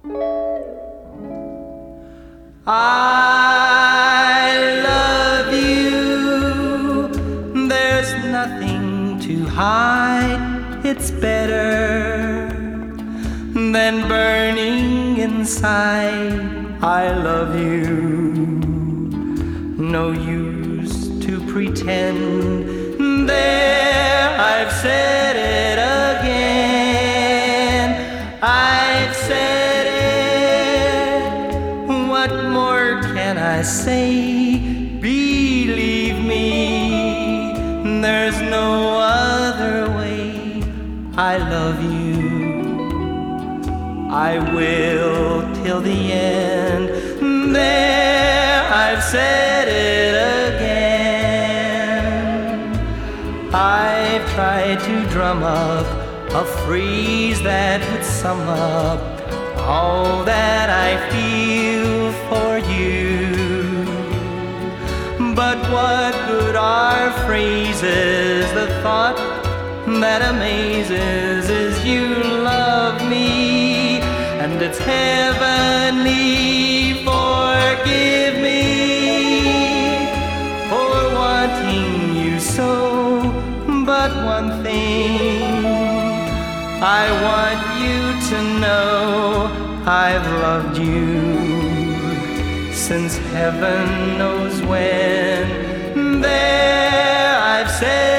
I love you. There's nothing to hide. It's better than burning inside. I love you. No use to pretend. There, I've said it again. I've said it. What more can I say? Believe me, there's no other way. I love you. I will till the end. There, I've said it again. I've tried to drum up a phrase that would sum up all that I feel for you. But what good are phrases? The thought that amazes is you love me, and it's heavenly. Forgive me for wanting you so. But one thing I want you to know, I've loved you since heaven knows when. There, I've said